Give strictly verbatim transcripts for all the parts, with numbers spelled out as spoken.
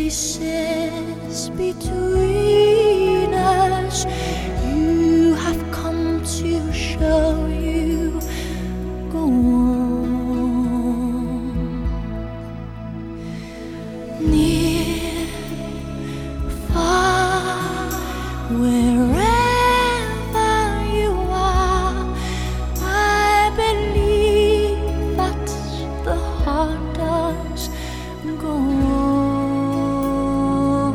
spaces between us. You have come to show you go on. Near, far, wherever you are, I believe that the heart does go on.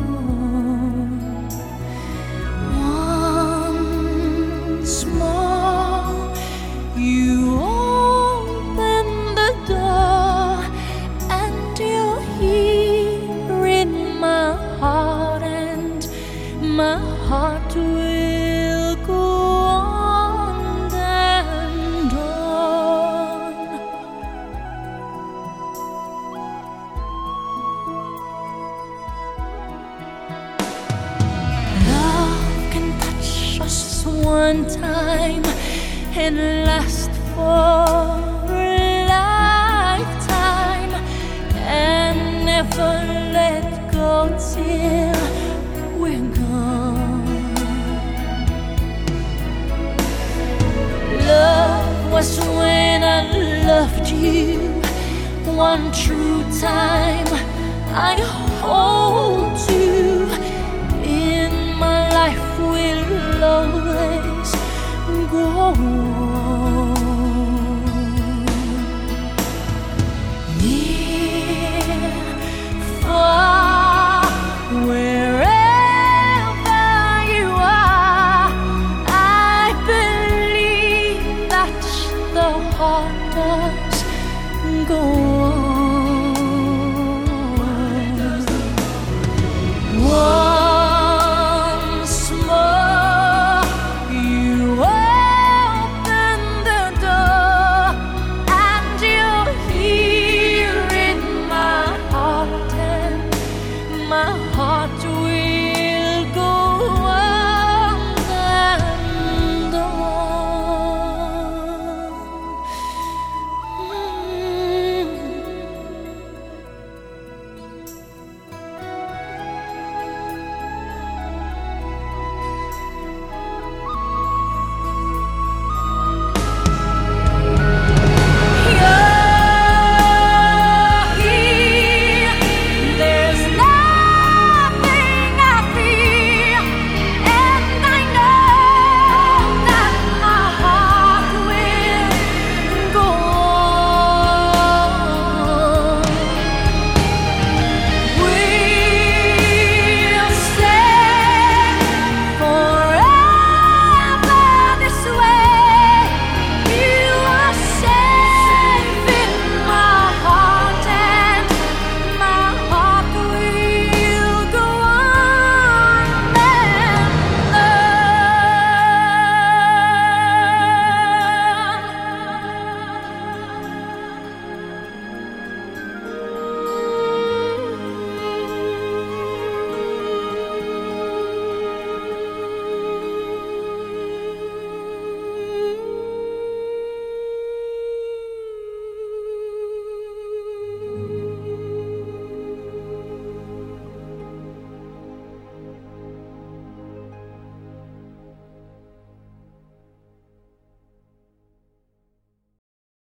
Once more, you open the door, and you're here in my heart, and my heart will go on and on. Love can touch us one time and last for a lifetime, and never let go till we're gone. Love was when I loved you one true time. I hold you in my life, will always go on. Near, far, wherever you are, I believe that the heart does go on. Once more, you open the door, and you're here in my heart, and my heart